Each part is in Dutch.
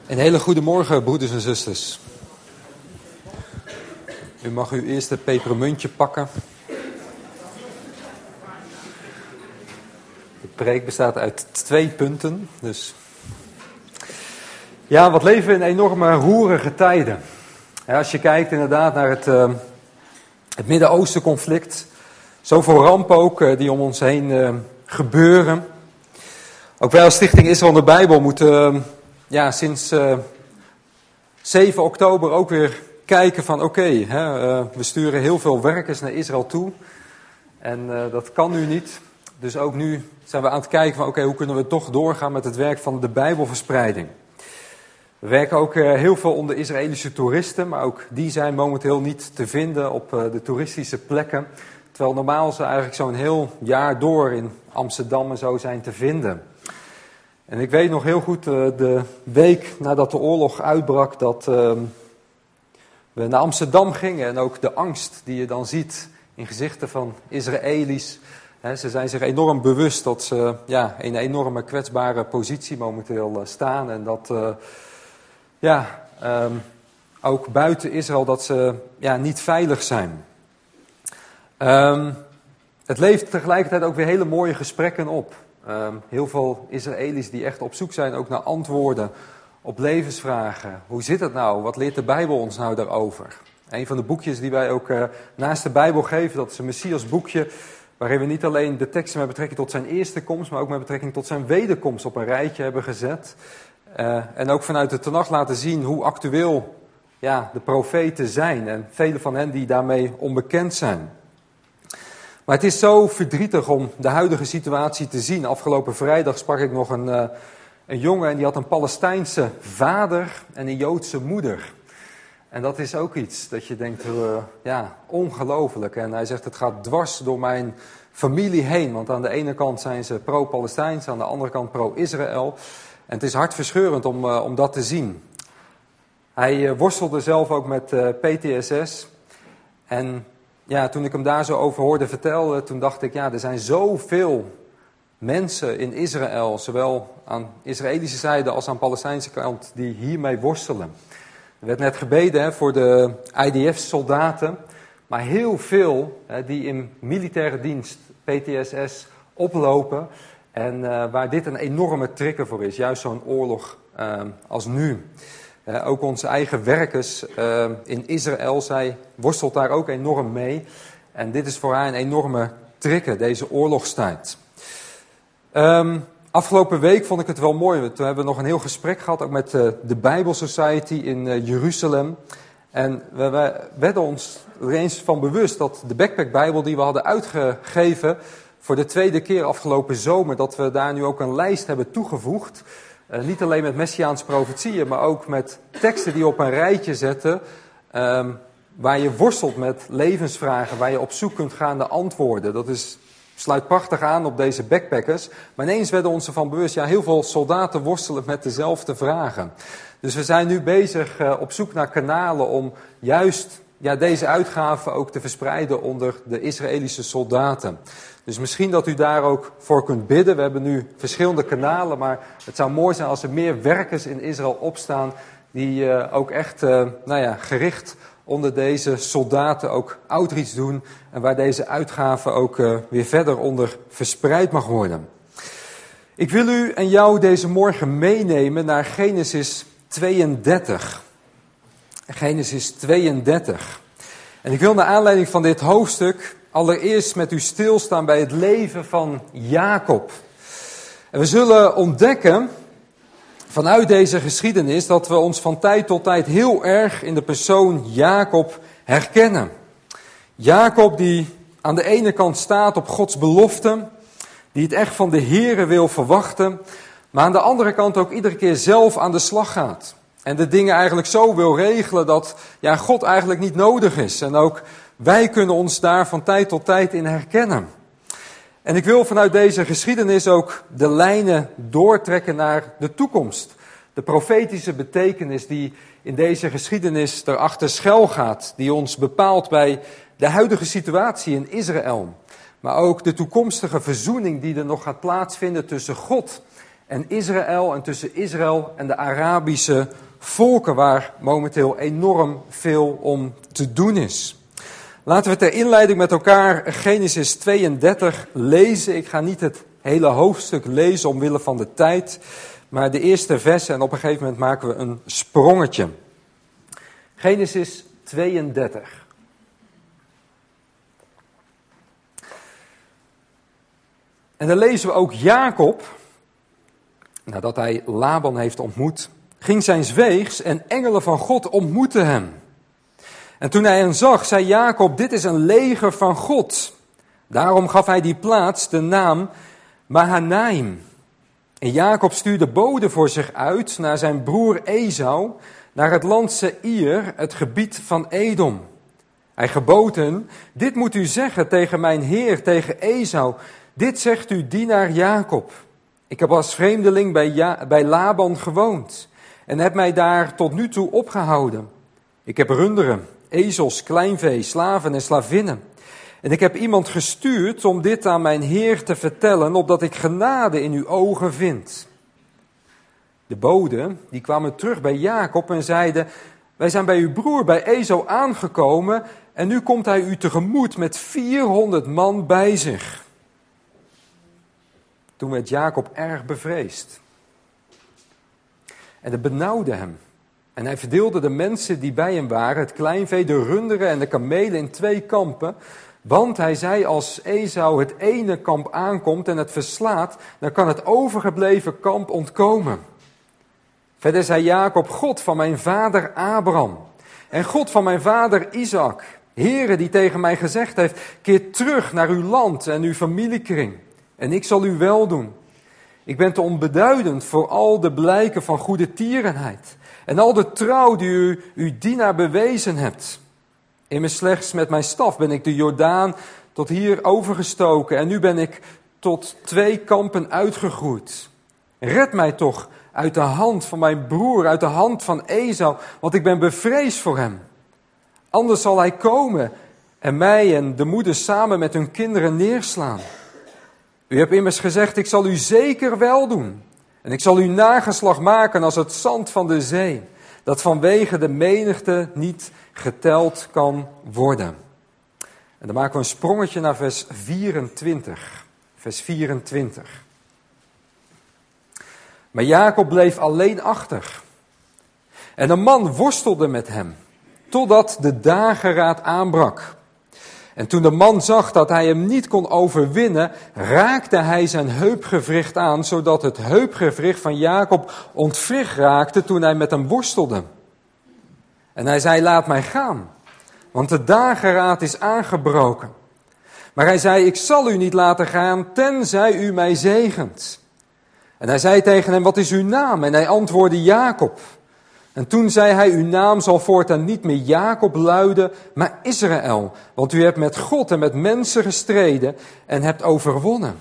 Een hele goede morgen, broeders en zusters. U mag uw eerste pepermuntje pakken. De preek bestaat uit 2 punten. Dus ja, wat leven we in enorme roerige tijden. Ja, als je kijkt inderdaad naar het Midden-Oosten conflict. Zoveel rampen ook die om ons heen gebeuren. Ook wij als Stichting Israël en de Bijbel moeten sinds 7 oktober ook weer kijken van we sturen heel veel werkers naar Israël toe. En dat kan nu niet. Dus ook nu zijn we aan het kijken van hoe kunnen we toch doorgaan met het werk van de Bijbelverspreiding. We werken ook heel veel onder Israëlische toeristen, maar ook die zijn momenteel niet te vinden op de toeristische plekken. Terwijl normaal ze eigenlijk zo'n heel jaar door in Amsterdam en zo zijn te vinden. En ik weet nog heel goed, de week nadat de oorlog uitbrak, dat we naar Amsterdam gingen. En ook de angst die je dan ziet in gezichten van Israëli's. Ze zijn zich enorm bewust dat ze in een enorme kwetsbare positie momenteel staan. En dat ook buiten Israël dat ze niet veilig zijn. Het levert tegelijkertijd ook weer hele mooie gesprekken op. Heel veel Israëli's die echt op zoek zijn ook naar antwoorden op levensvragen. Hoe zit het nou? Wat leert de Bijbel ons nou daarover? Een van de boekjes die wij ook naast de Bijbel geven, dat is een Messias boekje, waarin we niet alleen de teksten met betrekking tot zijn eerste komst, maar ook met betrekking tot zijn wederkomst op een rijtje hebben gezet. En ook vanuit de Tenach laten zien hoe actueel de profeten zijn en vele van hen die daarmee onbekend zijn. Maar het is zo verdrietig om de huidige situatie te zien. Afgelopen vrijdag sprak ik nog een jongen en die had een Palestijnse vader en een Joodse moeder. En dat is ook iets dat je denkt, ongelooflijk. En hij zegt, het gaat dwars door mijn familie heen. Want aan de ene kant zijn ze pro-Palestijns, aan de andere kant pro-Israël. En het is hartverscheurend om dat te zien. Hij worstelde zelf ook met PTSS. En toen ik hem daar zo over hoorde vertellen, toen dacht ik, er zijn zoveel mensen in Israël, zowel aan Israëlische zijde als aan Palestijnse kant, die hiermee worstelen. Er werd net gebeden voor de IDF-soldaten, maar heel veel die in militaire dienst, PTSS, oplopen. En waar dit een enorme trigger voor is, juist zo'n oorlog als nu. Ook onze eigen werkers in Israël, zij worstelt daar ook enorm mee. En dit is voor haar een enorme trigger, deze oorlogstijd. Afgelopen week vond ik het wel mooi. Toen hebben we nog een heel gesprek gehad, ook met de Bible Society in Jeruzalem. En we werden ons er eens van bewust dat de Backpack Bijbel die we hadden uitgegeven voor de 2e keer afgelopen zomer, dat we daar nu ook een lijst hebben toegevoegd. Niet alleen met messiaanse profetieën, maar ook met teksten die op een rijtje zetten, waar je worstelt met levensvragen, waar je op zoek kunt gaan naar antwoorden. Dat sluit prachtig aan op deze backpackers. Maar ineens werden we ons ervan bewust, heel veel soldaten worstelen met dezelfde vragen. Dus we zijn nu bezig op zoek naar kanalen om juist deze uitgaven ook te verspreiden onder de Israëlische soldaten. Dus misschien dat u daar ook voor kunt bidden. We hebben nu verschillende kanalen, maar het zou mooi zijn als er meer werkers in Israël opstaan die ook echt gericht onder deze soldaten ook outreach doen en waar deze uitgave ook weer verder onder verspreid mag worden. Ik wil u en jou deze morgen meenemen naar Genesis 32. Genesis 32. En ik wil naar aanleiding van dit hoofdstuk allereerst met u stilstaan bij het leven van Jacob. En we zullen ontdekken vanuit deze geschiedenis dat we ons van tijd tot tijd heel erg in de persoon Jacob herkennen. Jacob die aan de ene kant staat op Gods belofte, die het echt van de Here wil verwachten, maar aan de andere kant ook iedere keer zelf aan de slag gaat. En de dingen eigenlijk zo wil regelen dat God eigenlijk niet nodig is. En ook wij kunnen ons daar van tijd tot tijd in herkennen. En ik wil vanuit deze geschiedenis ook de lijnen doortrekken naar de toekomst. De profetische betekenis die in deze geschiedenis erachter schuil gaat. Die ons bepaalt bij de huidige situatie in Israël. Maar ook de toekomstige verzoening die er nog gaat plaatsvinden tussen God en Israël en tussen Israël en de Arabische volken, waar momenteel enorm veel om te doen is. Laten we ter inleiding met elkaar Genesis 32 lezen. Ik ga niet het hele hoofdstuk lezen omwille van de tijd, maar de eerste versen en op een gegeven moment maken we een sprongetje. Genesis 32. En dan lezen we ook Jacob, nadat hij Laban heeft ontmoet, ging zijns weegs en engelen van God ontmoetten hem. En toen hij hen zag, zei Jacob, dit is een leger van God. Daarom gaf hij die plaats de naam Mahanaim. En Jacob stuurde boden voor zich uit naar zijn broer Esau, naar het land Seir, het gebied van Edom. Hij gebood hen, dit moet u zeggen tegen mijn heer, tegen Esau. Dit zegt uw dienaar Jacob. Ik heb als vreemdeling bij Laban gewoond en heb mij daar tot nu toe opgehouden. Ik heb runderen, ezels, kleinvee, slaven en slavinnen. En ik heb iemand gestuurd om dit aan mijn heer te vertellen, opdat ik genade in uw ogen vind. De boden, die kwamen terug bij Jacob en zeiden, wij zijn bij uw broer, bij Esau aangekomen en nu komt hij u tegemoet met 400 man bij zich. Toen werd Jacob erg bevreesd. En het benauwde hem. En hij verdeelde de mensen die bij hem waren, het kleinvee, de runderen en de kamelen in 2 kampen. Want hij zei, als Esau het ene kamp aankomt en het verslaat, dan kan het overgebleven kamp ontkomen. Verder zei Jacob, God van mijn vader Abraham en God van mijn vader Isaac, Heere die tegen mij gezegd heeft, keer terug naar uw land en uw familiekring en ik zal u wel doen. Ik ben te onbeduidend voor al de blijken van goede tierenheid en al de trouw die u uw dienaar bewezen hebt. Immers slechts met mijn staf ben ik de Jordaan tot hier overgestoken en nu ben ik tot 2 kampen uitgegroeid. Red mij toch uit de hand van mijn broer, uit de hand van Esau, want ik ben bevreesd voor hem. Anders zal hij komen en mij en de moeder samen met hun kinderen neerslaan. U hebt immers gezegd, ik zal u zeker wel doen. En ik zal uw nageslag maken als het zand van de zee, dat vanwege de menigte niet geteld kan worden. En dan maken we een sprongetje naar vers 24. Vers 24. Maar Jacob bleef alleen achter. En een man worstelde met hem, totdat de dageraad aanbrak. En toen de man zag dat hij hem niet kon overwinnen, raakte hij zijn heupgewricht aan, zodat het heupgewricht van Jacob ontwricht raakte toen hij met hem worstelde. En hij zei, laat mij gaan, want de dageraad is aangebroken. Maar hij zei, ik zal u niet laten gaan, tenzij u mij zegent. En hij zei tegen hem, wat is uw naam? En hij antwoordde, Jacob. En toen zei hij, uw naam zal voortaan niet meer Jacob luiden, maar Israël. Want u hebt met God en met mensen gestreden en hebt overwonnen.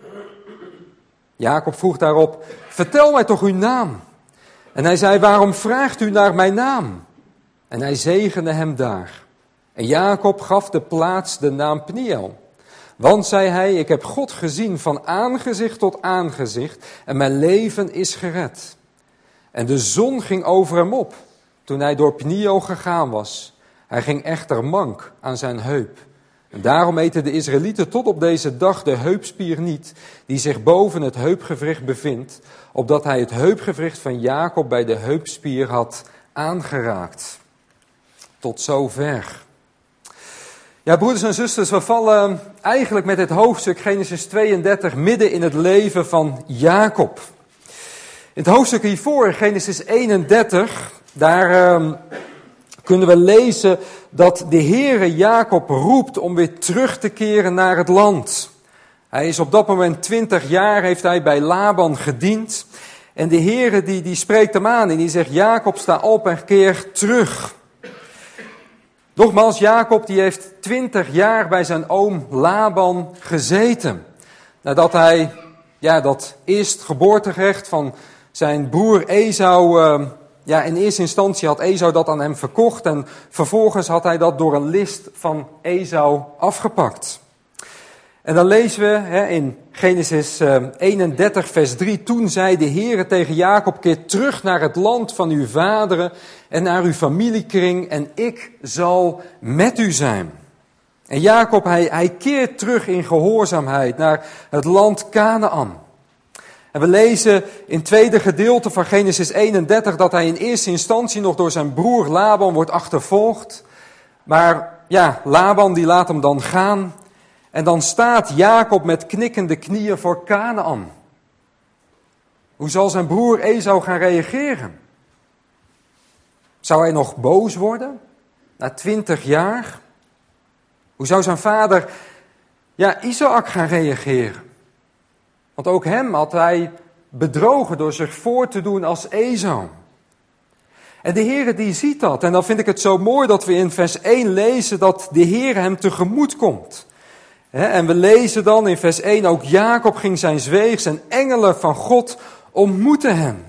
Jacob vroeg daarop, vertel mij toch uw naam. En hij zei, waarom vraagt u naar mijn naam? En hij zegende hem daar. En Jacob gaf de plaats de naam Pniel. Want, zei hij, ik heb God gezien van aangezicht tot aangezicht en mijn leven is gered. En de zon ging over hem op toen hij door Pniel gegaan was. Hij ging echter mank aan zijn heup. En daarom eten de Israëlieten tot op deze dag de heupspier niet, die zich boven het heupgewricht bevindt, opdat hij het heupgewricht van Jacob bij de heupspier had aangeraakt. Tot zover. Ja, broeders en zusters, we vallen eigenlijk met dit hoofdstuk Genesis 32 midden in het leven van Jacob. In het hoofdstuk hiervoor, Genesis 31, daar kunnen we lezen dat de Heere Jacob roept om weer terug te keren naar het land. Hij is op dat moment 20 jaar, heeft hij bij Laban gediend. En de Heere die spreekt hem aan en die zegt, Jacob, sta op en keer terug. Nogmaals, Jacob die heeft 20 jaar bij zijn oom Laban gezeten. Nadat hij dat eerstgeboorterecht van zijn broer Esau, in eerste instantie had Esau dat aan hem verkocht. En vervolgens had hij dat door een list van Esau afgepakt. En dan lezen we in Genesis 31 vers 3. Toen zei de Heere tegen Jacob: keer terug naar het land van uw vaderen en naar uw familiekring en ik zal met u zijn. En Jacob hij keert terug in gehoorzaamheid naar het land Kanaan. En we lezen in het tweede gedeelte van Genesis 31 dat hij in eerste instantie nog door zijn broer Laban wordt achtervolgd. Maar ja, Laban die laat hem dan gaan. En dan staat Jacob met knikkende knieën voor Kanaan. Hoe zal zijn broer Esau gaan reageren? Zou hij nog boos worden? Na 20 jaar? Hoe zou zijn vader Isaac gaan reageren? Want ook hem had hij bedrogen door zich voor te doen als Esau. En de Heere die ziet dat. En dan vind ik het zo mooi dat we in vers 1 lezen dat de Heere hem tegemoet komt. En we lezen dan in vers 1, ook Jacob ging zijn weegs en engelen van God ontmoetten hem.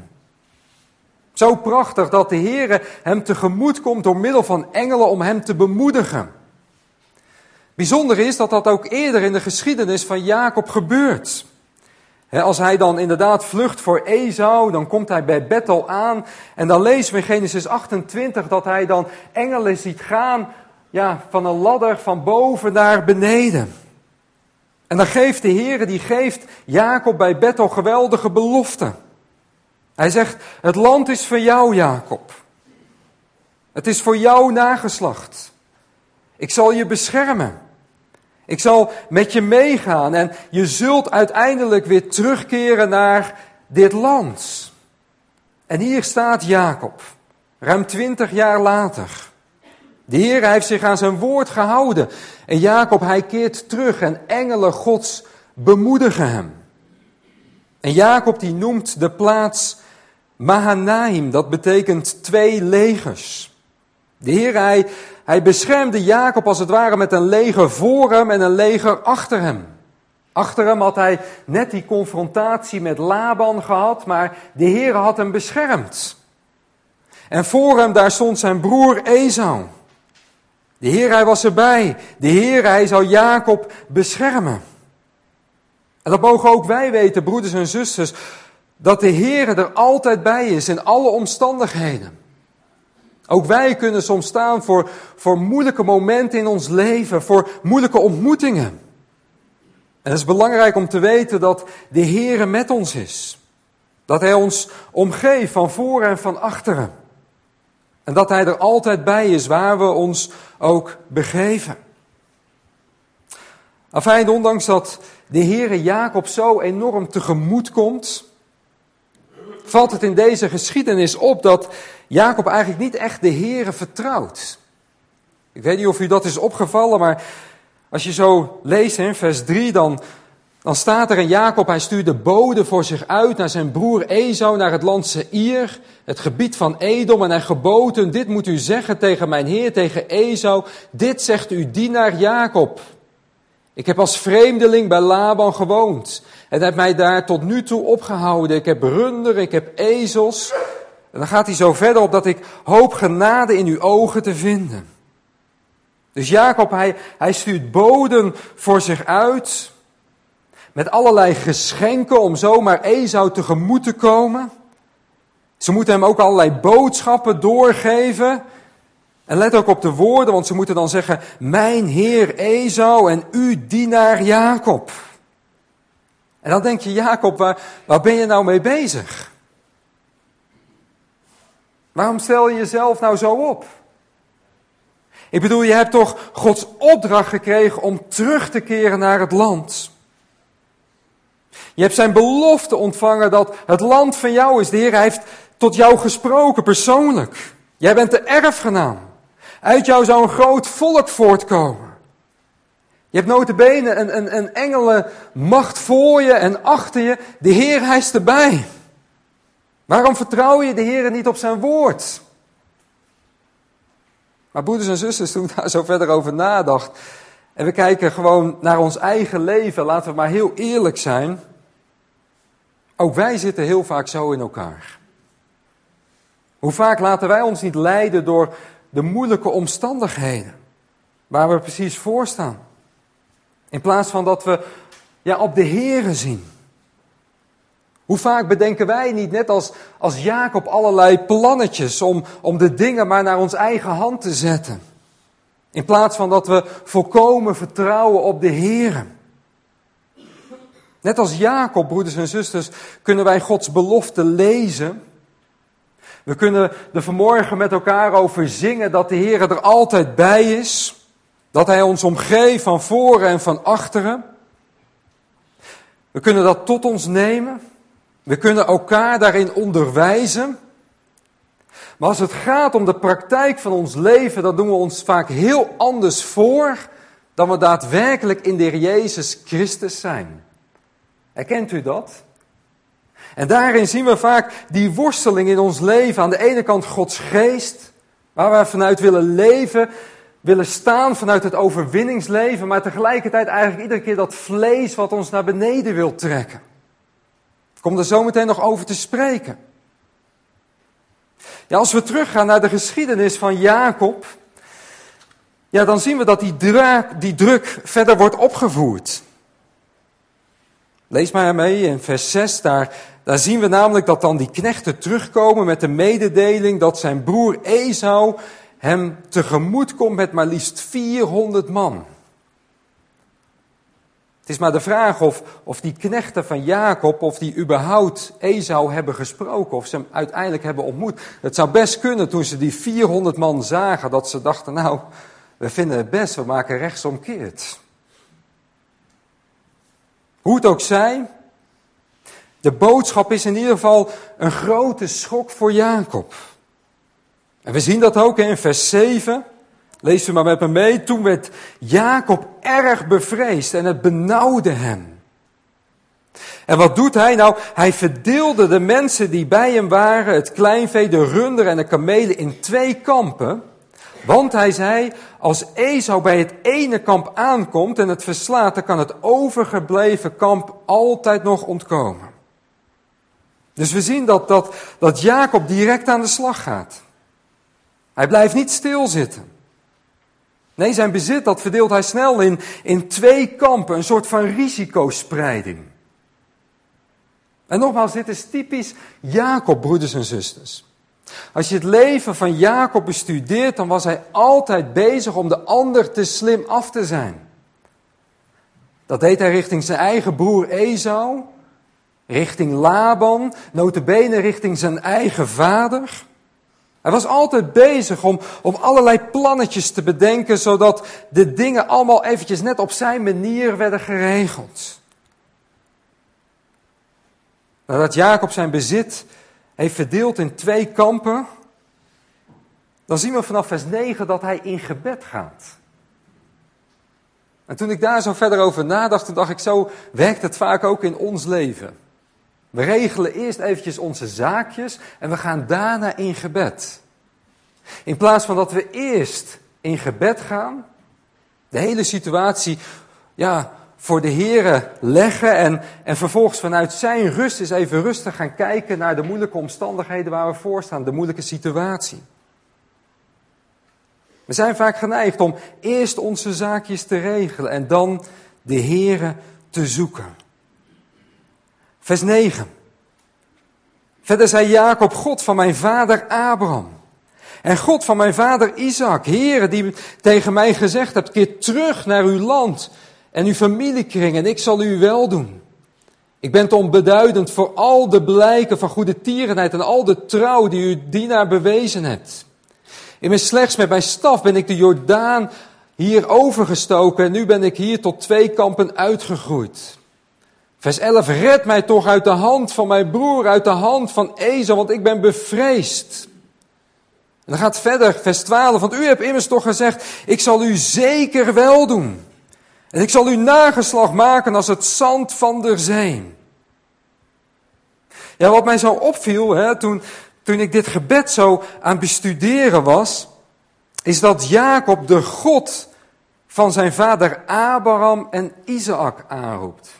Zo prachtig dat de Heere hem tegemoet komt door middel van engelen om hem te bemoedigen. Bijzonder is dat dat ook eerder in de geschiedenis van Jacob gebeurt. Als hij dan inderdaad vlucht voor Esau, dan komt hij bij Bethel aan. En dan lezen we in Genesis 28 dat hij dan engelen ziet gaan van een ladder van boven naar beneden. En dan geeft de Heere, die geeft Jacob bij Bethel geweldige beloften. Hij zegt, het land is voor jou, Jacob. Het is voor jouw nageslacht. Ik zal je beschermen. Ik zal met je meegaan en je zult uiteindelijk weer terugkeren naar dit land. En hier staat Jacob, ruim 20 jaar later. De Heer heeft zich aan zijn woord gehouden. En Jacob, hij keert terug en engelen Gods bemoedigen hem. En Jacob die noemt de plaats Mahanaim, dat betekent 2 legers. De Heer, hij beschermde Jacob als het ware met een leger voor hem en een leger achter hem. Achter hem had hij net die confrontatie met Laban gehad, maar de Heer had hem beschermd. En voor hem daar stond zijn broer Esau. De Heer, hij was erbij. De Heer, hij zou Jacob beschermen. En dat mogen ook wij weten, broeders en zusters, dat de Heer er altijd bij is in alle omstandigheden. Ook wij kunnen soms staan voor moeilijke momenten in ons leven, voor moeilijke ontmoetingen. En het is belangrijk om te weten dat de Heer met ons is. Dat Hij ons omgeeft van voor en van achteren. En dat Hij er altijd bij is waar we ons ook begeven. Afijn, ondanks dat de Heere Jacob zo enorm tegemoet komt, valt het in deze geschiedenis op dat Jacob eigenlijk niet echt de Heere vertrouwt. Ik weet niet of u dat is opgevallen, maar als je zo leest in vers 3, dan staat er in Jacob, hij stuurde boden voor zich uit naar zijn broer Esau, naar het land Seir, het gebied van Edom. En hij gebood hun, dit moet u zeggen tegen mijn heer, tegen Esau, dit zegt uw dienaar Jacob. Ik heb als vreemdeling bij Laban gewoond en heb mij daar tot nu toe opgehouden. Ik heb runderen, ik heb ezels. En dan gaat hij zo verder op dat ik hoop genade in uw ogen te vinden. Dus Jacob, hij stuurt boden voor zich uit met allerlei geschenken om zomaar Esau tegemoet te komen. Ze moeten hem ook allerlei boodschappen doorgeven. En let ook op de woorden, want ze moeten dan zeggen, mijn heer Esau en uw dienaar Jacob. En dan denk je, Jacob, waar ben je nou mee bezig? Waarom stel je jezelf nou zo op? Ik bedoel, je hebt toch Gods opdracht gekregen om terug te keren naar het land. Je hebt zijn belofte ontvangen dat het land van jou is. De Heer heeft tot jou gesproken, persoonlijk. Jij bent de erfgenaam. Uit jou zou een groot volk voortkomen. Je hebt nota bene een engelenmacht voor je en achter je. De Heer, hij is erbij. Waarom vertrouw je de Heer niet op zijn woord? Maar broeders en zusters, toen ik daar zo verder over nadacht, en we kijken gewoon naar ons eigen leven, laten we maar heel eerlijk zijn. Ook wij zitten heel vaak zo in elkaar. Hoe vaak laten wij ons niet leiden door de moeilijke omstandigheden waar we precies voor staan. In plaats van dat we op de Here zien. Hoe vaak bedenken wij niet, net als Jacob, allerlei plannetjes om de dingen maar naar ons eigen hand te zetten. In plaats van dat we volkomen vertrouwen op de Here. Net als Jacob, broeders en zusters, kunnen wij Gods belofte lezen. We kunnen er vanmorgen met elkaar over zingen dat de Heer er altijd bij is. Dat Hij ons omgeeft van voren en van achteren. We kunnen dat tot ons nemen. We kunnen elkaar daarin onderwijzen. Maar als het gaat om de praktijk van ons leven, dan doen we ons vaak heel anders voor dan we daadwerkelijk in de Heer Jezus Christus zijn. Herkent u dat? En daarin zien we vaak die worsteling in ons leven. Aan de ene kant Gods geest, waar we vanuit willen leven, willen staan vanuit het overwinningsleven, maar tegelijkertijd eigenlijk iedere keer dat vlees wat ons naar beneden wil trekken. Ik kom er zo meteen nog over te spreken. Ja, als we teruggaan naar de geschiedenis van Jacob, dan zien we dat die druk verder wordt opgevoerd. Lees maar mee in vers 6, daar zien we namelijk dat dan die knechten terugkomen met de mededeling dat zijn broer Esau hem tegemoet komt met maar liefst 400 man. Het is maar de vraag of die knechten van Jacob, of die überhaupt Esau hebben gesproken, of ze hem uiteindelijk hebben ontmoet. Het zou best kunnen toen ze die 400 man zagen, dat ze dachten, nou, we vinden het best, we maken rechtsomkeert. Hoe het ook zij, de boodschap is in ieder geval een grote schok voor Jacob. En we zien dat ook in vers 7. Lees u maar met me mee. Toen werd Jacob erg bevreesd en het benauwde hem. En wat doet hij nou? Hij verdeelde de mensen die bij hem waren, het kleinvee, de runderen en de kamelen in 2 kampen. Want hij zei, als Esau bij het ene kamp aankomt en het verslaat, dan kan het overgebleven kamp altijd nog ontkomen. Dus we zien dat Jacob direct aan de slag gaat. Hij blijft niet stilzitten. Nee, zijn bezit dat verdeelt hij snel in 2 kampen, een soort van risicospreiding. En nogmaals, dit is typisch Jacob, broeders en zusters. Als je het leven van Jacob bestudeert, dan was hij altijd bezig om de ander te slim af te zijn. Dat deed hij richting zijn eigen broer Esau, richting Laban, nota bene richting zijn eigen vader. Hij was altijd bezig om allerlei plannetjes te bedenken, zodat de dingen allemaal eventjes net op zijn manier werden geregeld. Nadat Jacob zijn bezit heeft verdeeld in 2 kampen, dan zien we vanaf vers 9 dat hij in gebed gaat. En toen ik daar zo verder over nadacht, toen dacht ik, zo werkt het vaak ook in ons leven. We regelen eerst eventjes onze zaakjes en we gaan daarna in gebed. In plaats van dat we eerst in gebed gaan, de hele situatie voor de Here leggen en vervolgens vanuit zijn rust eens even rustig gaan kijken naar de moeilijke omstandigheden waar we voor staan, de moeilijke situatie. We zijn vaak geneigd om eerst onze zaakjes te regelen en dan de Here te zoeken. Vers 9. Verder zei Jacob, God van mijn vader Abraham en God van mijn vader Isaac, Heere die tegen mij gezegd hebt, keer terug naar uw land en uw familiekring en ik zal u wel doen. Ik ben te onbeduidend voor al de blijken van goede tierenheid en al de trouw die u dienaar bewezen hebt. Immers slechts met mijn staf ben ik de Jordaan hier overgestoken en nu ben ik hier tot 2 kampen uitgegroeid. Vers 11, red mij toch uit de hand van mijn broer, uit de hand van Esau, want ik ben bevreesd. En dan gaat verder, vers 12, want u hebt immers toch gezegd, ik zal u zeker wel doen. En ik zal uw nageslag maken als het zand van de zee. Ja, wat mij zo opviel, toen ik dit gebed zo aan het bestuderen was, is dat Jacob de God van zijn vader Abraham en Isaac aanroept.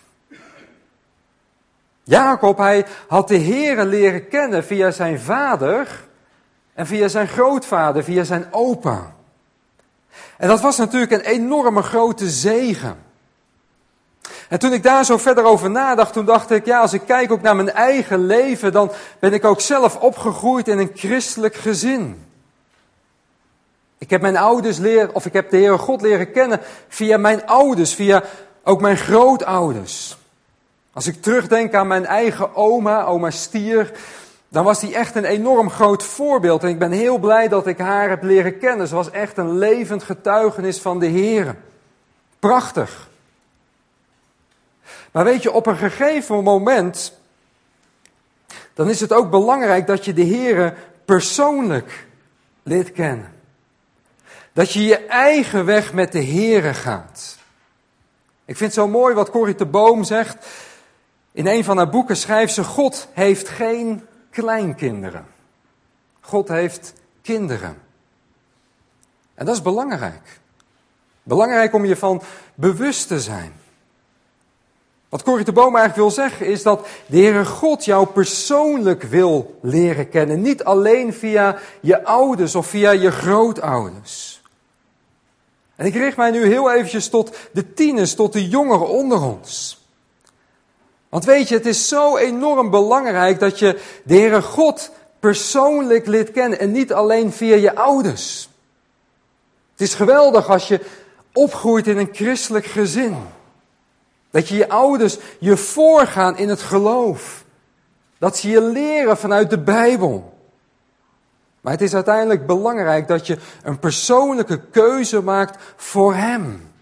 Jacob, hij had de Heere leren kennen via zijn vader en via zijn grootvader, via zijn opa. En dat was natuurlijk een enorme grote zegen. En toen ik daar zo verder over nadacht, toen dacht ik, ja, als ik kijk ook naar mijn eigen leven, dan ben ik ook zelf opgegroeid in een christelijk gezin. Ik heb mijn ouders ik heb de Heere God leren kennen via mijn ouders, via ook mijn grootouders. Als ik terugdenk aan mijn eigen oma Stier, dan was die echt een enorm groot voorbeeld. En ik ben heel blij dat ik haar heb leren kennen. Ze was echt een levend getuigenis van de Heere. Prachtig. Maar weet je, op een gegeven moment, dan is het ook belangrijk dat je de Heere persoonlijk leert kennen. Dat je je eigen weg met de Heere gaat. Ik vind het zo mooi wat Corrie te Boom zegt. In een van haar boeken schrijft ze, God heeft geen kleinkinderen. God heeft kinderen. En dat is belangrijk. Belangrijk om je van bewust te zijn. Wat Corrie te Boom eigenlijk wil zeggen is dat de Heere God jou persoonlijk wil leren kennen. Niet alleen via je ouders of via je grootouders. En ik richt mij nu heel eventjes tot de tieners, tot de jongeren onder ons. Want weet je, het is zo enorm belangrijk dat je de Heere God persoonlijk leert kennen en niet alleen via je ouders. Het is geweldig als je opgroeit in een christelijk gezin. Dat je ouders je voorgaan in het geloof. Dat ze je leren vanuit de Bijbel. Maar het is uiteindelijk belangrijk dat je een persoonlijke keuze maakt voor Hem.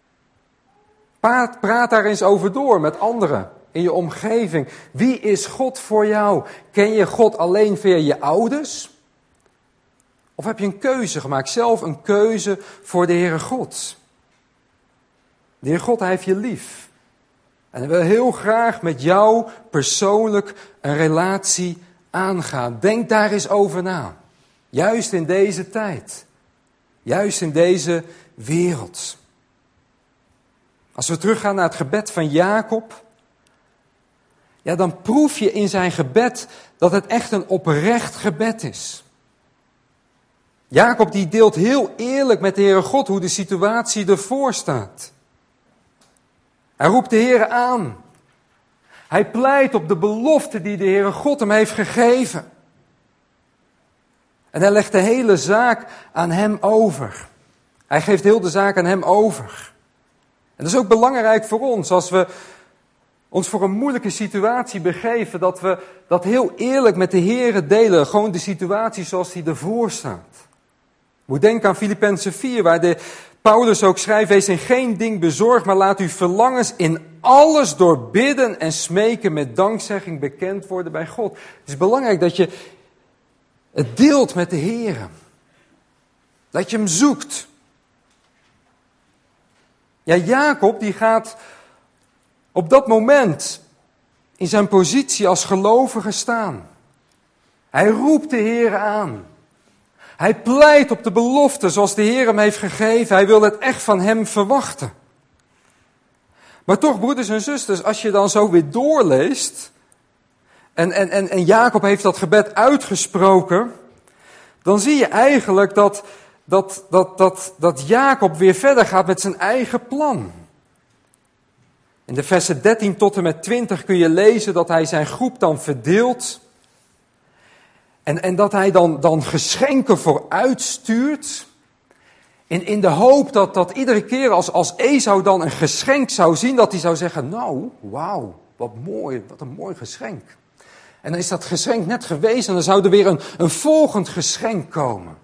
Praat daar eens over door met anderen in je omgeving. Wie is God voor jou? Ken je God alleen via je ouders? Of heb je een keuze gemaakt, zelf een keuze voor de Heere God? De Heere God, Hij heeft je lief. En Hij wil heel graag met jou persoonlijk een relatie aangaan. Denk daar eens over na. Juist in deze tijd. Juist in deze wereld. Als we teruggaan naar het gebed van Jacob, ja, dan proef je in zijn gebed dat het echt een oprecht gebed is. Jacob die deelt heel eerlijk met de Heere God hoe de situatie ervoor staat. Hij roept de Heere aan. Hij pleit op de belofte die de Heere God hem heeft gegeven. En hij legt de hele zaak aan hem over. Hij geeft heel de zaak aan hem over. En dat is ook belangrijk voor ons als we ons voor een moeilijke situatie begeven, dat we dat heel eerlijk met de Heere delen. Gewoon de situatie zoals die ervoor staat. Je moet denken aan Filippenzen 4, waar Paulus ook schrijft, wees in geen ding bezorgd, maar laat uw verlangens in alles door bidden en smeken met dankzegging bekend worden bij God. Het is belangrijk dat je het deelt met de Heere. Dat je hem zoekt. Ja, Jacob die gaat op dat moment in zijn positie als gelovige staan. Hij roept de Heere aan. Hij pleit op de belofte zoals de Heer hem heeft gegeven. Hij wil het echt van hem verwachten. Maar toch, broeders en zusters, als je dan zo weer doorleest, en Jacob heeft dat gebed uitgesproken, dan zie je eigenlijk dat Jacob weer verder gaat met zijn eigen plan. In de versen 13 tot en met 20 kun je lezen dat hij zijn groep dan verdeelt. En dat hij dan geschenken vooruit stuurt. In de hoop dat iedere keer als Esau dan een geschenk zou zien, dat hij zou zeggen, nou, wauw, wat mooi, wat een mooi geschenk. En dan is dat geschenk net geweest en dan zou er weer een volgend geschenk komen.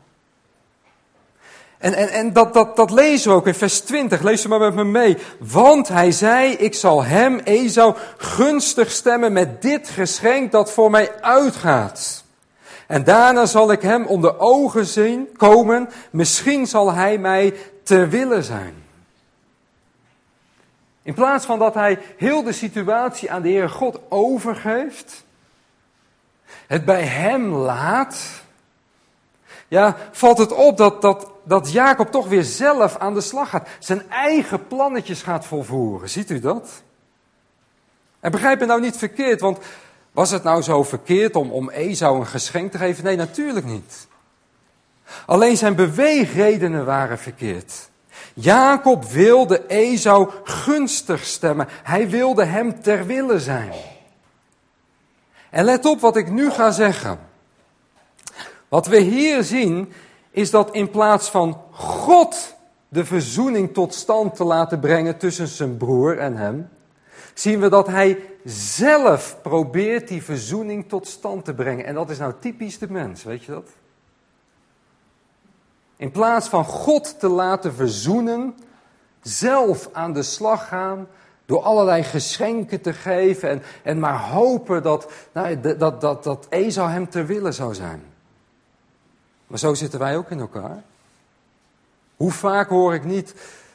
En dat lezen we ook in vers 20, lees maar met me mee. Want hij zei, ik zal hem, Esau, gunstig stemmen met dit geschenk dat voor mij uitgaat. En daarna zal ik hem onder ogen zien komen, misschien zal hij mij ter wille zijn. In plaats van dat hij heel de situatie aan de Heere God overgeeft, het bij hem laat, ja, valt het op dat Jacob toch weer zelf aan de slag gaat. Zijn eigen plannetjes gaat volvoeren. Ziet u dat? En begrijp me nou niet verkeerd, want was het nou zo verkeerd om Esau een geschenk te geven? Nee, natuurlijk niet. Alleen zijn beweegredenen waren verkeerd. Jacob wilde Esau gunstig stemmen. Hij wilde hem ter wille zijn. En let op wat ik nu ga zeggen. Wat we hier zien is dat in plaats van God de verzoening tot stand te laten brengen tussen zijn broer en hem, zien we dat hij zelf probeert die verzoening tot stand te brengen. En dat is nou typisch de mens, weet je dat? In plaats van God te laten verzoenen, zelf aan de slag gaan, door allerlei geschenken te geven en maar hopen dat Esau hem ter wille zou zijn. Maar zo zitten wij ook in elkaar. Hoe vaak hoor ik niet,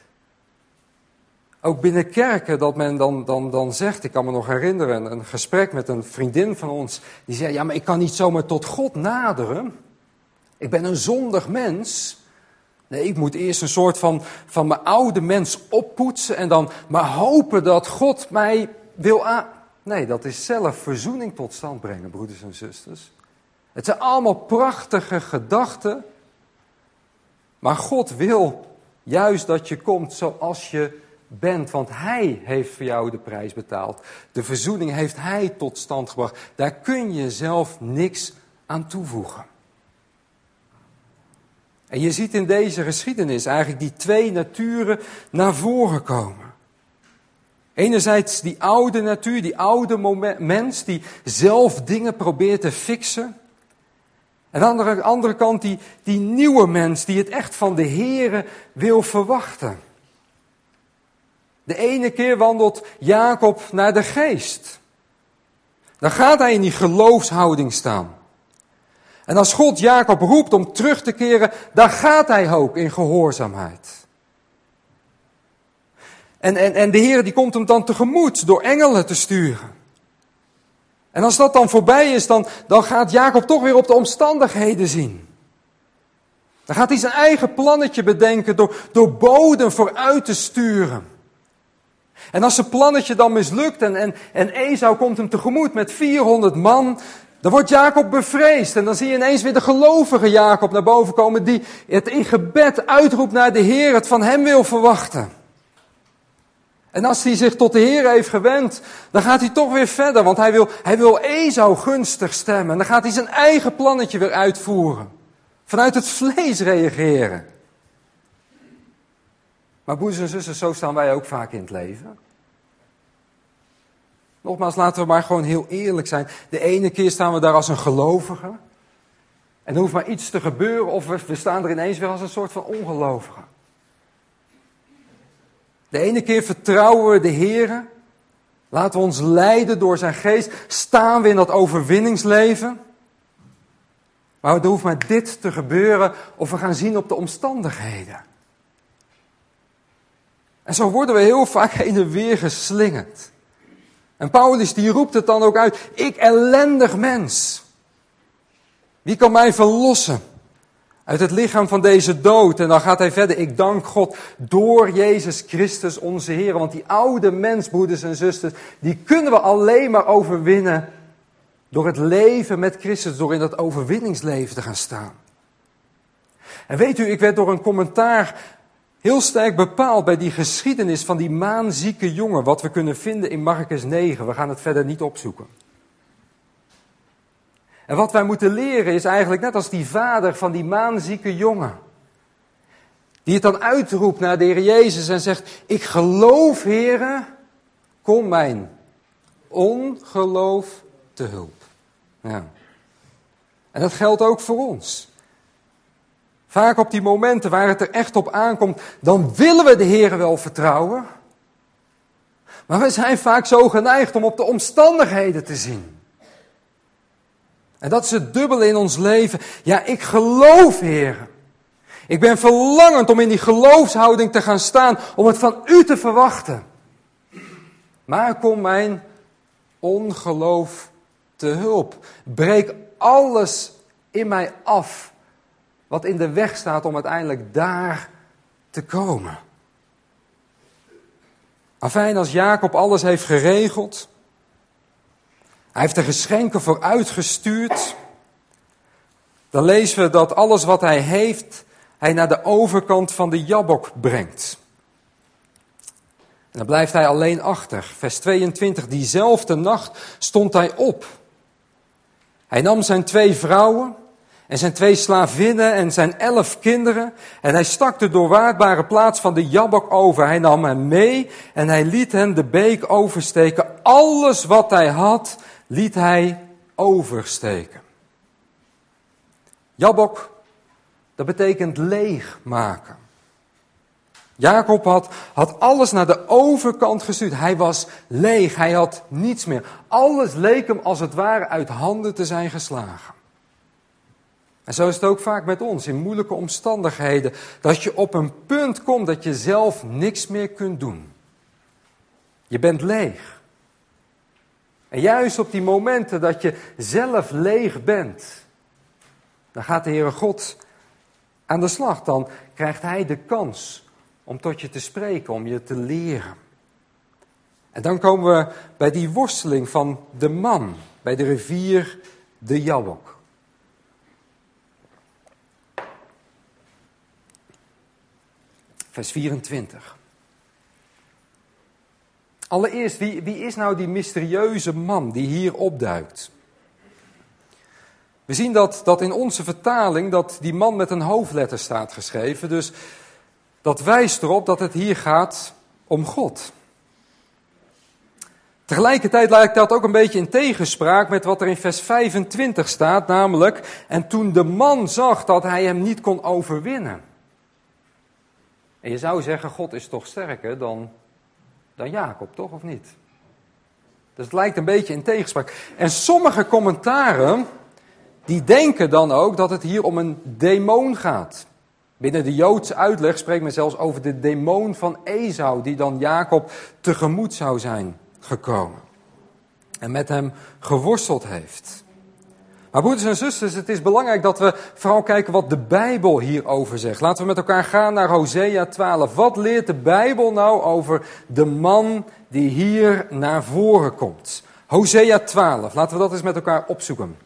ook binnen kerken, dat men dan zegt, ik kan me nog herinneren, een gesprek met een vriendin van ons, die zei, ja, maar ik kan niet zomaar tot God naderen. Ik ben een zondig mens. Nee, ik moet eerst een soort van mijn oude mens oppoetsen en dan maar hopen dat God mij wil Nee, dat is zelf verzoening tot stand brengen, broeders en zusters. Het zijn allemaal prachtige gedachten. Maar God wil juist dat je komt zoals je bent. Want Hij heeft voor jou de prijs betaald. De verzoening heeft Hij tot stand gebracht. Daar kun je zelf niks aan toevoegen. En je ziet in deze geschiedenis eigenlijk die twee naturen naar voren komen. Enerzijds die oude natuur, die oude mens die zelf dingen probeert te fixen. En aan de andere kant die nieuwe mens die het echt van de Here wil verwachten. De ene keer wandelt Jacob naar de geest. Dan gaat hij in die geloofshouding staan. En als God Jacob roept om terug te keren, dan gaat hij ook in gehoorzaamheid. En de Heer die komt hem dan tegemoet door engelen te sturen. En als dat dan voorbij is, dan gaat Jacob toch weer op de omstandigheden zien. Dan gaat hij zijn eigen plannetje bedenken door boden vooruit te sturen. En als zijn plannetje dan mislukt en Esau komt hem tegemoet met 400 man, dan wordt Jacob bevreesd. En dan zie je ineens weer de gelovige Jacob naar boven komen die het in gebed uitroept naar de Heer, het van hem wil verwachten. En als hij zich tot de Heer heeft gewend, dan gaat hij toch weer verder. Want hij wil Esau gunstig stemmen. En dan gaat hij zijn eigen plannetje weer uitvoeren. Vanuit het vlees reageren. Maar broeders en zusters, zo staan wij ook vaak in het leven. Nogmaals, laten we maar gewoon heel eerlijk zijn. De ene keer staan we daar als een gelovige. En er hoeft maar iets te gebeuren of we staan er ineens weer als een soort van ongelovige. De ene keer vertrouwen we de Heer. Laten we ons leiden door zijn geest. Staan we in dat overwinningsleven. Maar er hoeft maar dit te gebeuren of we gaan zien op de omstandigheden. En zo worden we heel vaak heen en weer geslingerd. En Paulus die roept het dan ook uit. Ik ellendig mens. Wie kan mij verlossen uit het lichaam van deze dood? En dan gaat hij verder. Ik dank God door Jezus Christus onze Heer. Want die oude mens, broeders en zusters, die kunnen we alleen maar overwinnen door het leven met Christus. Door in dat overwinningsleven te gaan staan. En weet u, ik werd door een commentaar heel sterk bepaald bij die geschiedenis van die maanzieke jongen. Wat we kunnen vinden in Markus 9. We gaan het verder niet opzoeken. En wat wij moeten leren is eigenlijk net als die vader van die maanzieke jongen. Die het dan uitroept naar de Heer Jezus en zegt, ik geloof, Heere, kom mijn ongeloof te hulp. Ja. En dat geldt ook voor ons. Vaak op die momenten waar het er echt op aankomt, dan willen we de Heere wel vertrouwen. Maar we zijn vaak zo geneigd om op de omstandigheden te zien. En dat is het dubbele in ons leven. Ja, ik geloof, Heer. Ik ben verlangend om in die geloofshouding te gaan staan, om het van u te verwachten. Maar kom mijn ongeloof te hulp. Breek alles in mij af wat in de weg staat om uiteindelijk daar te komen. Afijn, als Jacob alles heeft geregeld, hij heeft de geschenken vooruitgestuurd, dan lezen we dat alles wat hij heeft hij naar de overkant van de Jabbok brengt. En dan blijft hij alleen achter. Vers 22, diezelfde nacht stond hij op. Hij nam zijn 2 vrouwen en zijn 2 slavinnen en zijn 11 kinderen. En hij stak de doorwaardbare plaats van de Jabbok over. Hij nam hen mee en hij liet hen de beek oversteken. Alles wat hij had, liet hij oversteken. Jabbok, dat betekent leegmaken. Jacob had alles naar de overkant gestuurd. Hij was leeg, hij had niets meer. Alles leek hem als het ware uit handen te zijn geslagen. En zo is het ook vaak met ons in moeilijke omstandigheden. Dat je op een punt komt dat je zelf niks meer kunt doen. Je bent leeg. En juist op die momenten dat je zelf leeg bent, dan gaat de Heere God aan de slag. Dan krijgt hij de kans om tot je te spreken, om je te leren. En dan komen we bij die worsteling van de man, bij de rivier de Jabbok. Vers 24. Allereerst, wie is nou die mysterieuze man die hier opduikt? We zien dat in onze vertaling dat die man met een hoofdletter staat geschreven. Dus dat wijst erop dat het hier gaat om God. Tegelijkertijd lijkt dat ook een beetje in tegenspraak met wat er in vers 25 staat. Namelijk, en toen de man zag dat hij hem niet kon overwinnen. En je zou zeggen, God is toch sterker dan Jacob, toch of niet? Dus het lijkt een beetje in tegenspraak. En sommige commentaren, die denken dan ook dat het hier om een demon gaat. Binnen de Joodse uitleg spreekt men zelfs over de demon van Esau, die dan Jacob tegemoet zou zijn gekomen. En met hem geworsteld heeft. Maar broeders en zusters, het is belangrijk dat we vooral kijken wat de Bijbel hierover zegt. Laten we met elkaar gaan naar Hosea 12. Wat leert de Bijbel nou over de man die hier naar voren komt? Hosea 12, laten we dat eens met elkaar opzoeken.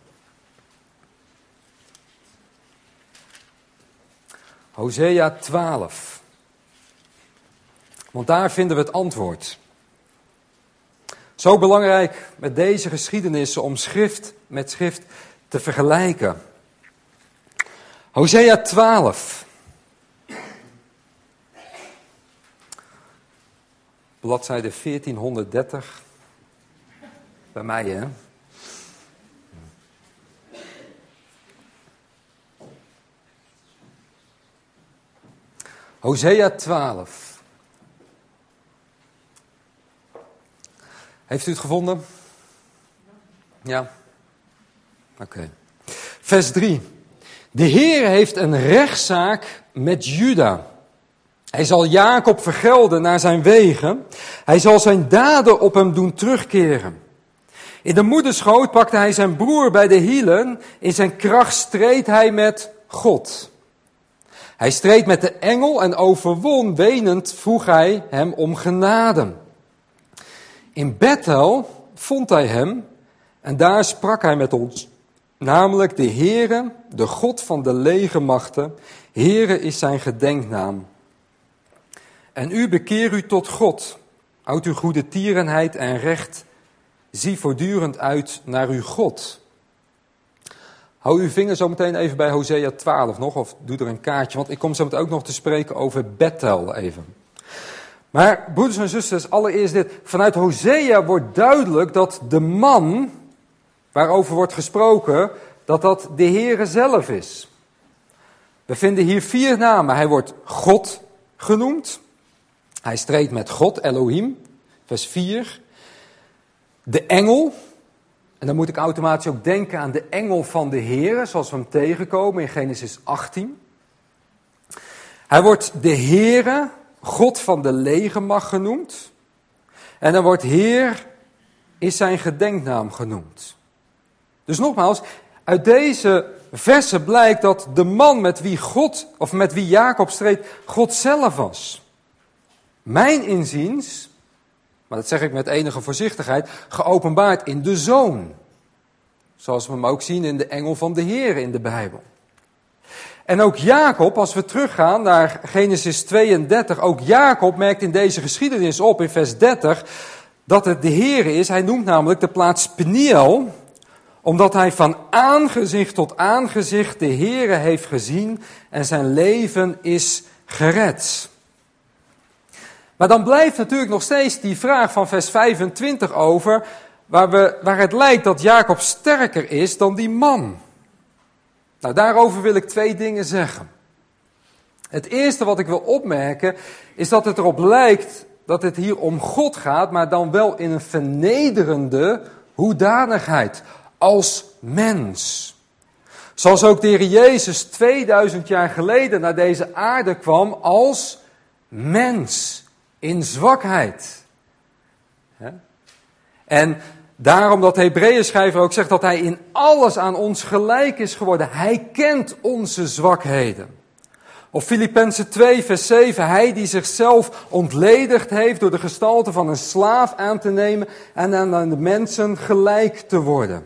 Hosea 12. Want daar vinden we het antwoord. Zo belangrijk met deze geschiedenissen om schrift met schrift te vergelijken. Hosea 12. Bladzijde 1430. Bij mij, hè? Hosea 12. Heeft u het gevonden? Ja? Oké. Vers 3. De Heer heeft een rechtszaak met Juda. Hij zal Jacob vergelden naar zijn wegen. Hij zal zijn daden op hem doen terugkeren. In de moederschoot pakte hij zijn broer bij de hielen. In zijn kracht streed hij met God. Hij streed met de engel en overwon. Wenend vroeg hij hem om genade. In Bethel vond hij hem en daar sprak hij met ons. Namelijk de Heere, de God van de legermachten. Heere is zijn gedenknaam. En u bekeer u tot God. Houd uw goede tierenheid en recht. Zie voortdurend uit naar uw God. Hou uw vinger zo meteen even bij Hosea 12 nog, of doe er een kaartje, want ik kom zo meteen ook nog te spreken over Bethel even. Maar broeders en zusters, allereerst dit. Vanuit Hosea wordt duidelijk dat de man waarover wordt gesproken, dat dat de Heere zelf is. We vinden hier 4 namen. Hij wordt God genoemd. Hij streed met God, Elohim, vers 4. De engel. En dan moet ik automatisch ook denken aan de engel van de Heere, zoals we hem tegenkomen in Genesis 18. Hij wordt de Heere, God van de legermacht genoemd. En dan wordt Heer is zijn gedenknaam genoemd. Dus nogmaals, uit deze versen blijkt dat de man met wie God, of met wie Jacob streed, God zelf was. Mijn inziens, maar dat zeg ik met enige voorzichtigheid, geopenbaard in de Zoon. Zoals we hem ook zien in de engel van de Heer in de Bijbel. En ook Jacob, als we teruggaan naar Genesis 32, ook Jacob merkt in deze geschiedenis op, in vers 30, dat het de Heere is. Hij noemt namelijk de plaats Peniel, omdat hij van aangezicht tot aangezicht de Heere heeft gezien en zijn leven is gered. Maar dan blijft natuurlijk nog steeds die vraag van vers 25 over, waar het lijkt dat Jacob sterker is dan die man. Nou, daarover wil ik 2 dingen zeggen. Het eerste wat ik wil opmerken is dat het erop lijkt dat het hier om God gaat, maar dan wel in een vernederende hoedanigheid, als mens. Zoals ook de Heer Jezus 2000 jaar geleden naar deze aarde kwam als mens, in zwakheid. En daarom dat de Hebreeënschrijver ook zegt dat hij in alles aan ons gelijk is geworden. Hij kent onze zwakheden. Of Filippenzen 2 vers 7, hij die zichzelf ontledigd heeft door de gestalte van een slaaf aan te nemen en aan de mensen gelijk te worden.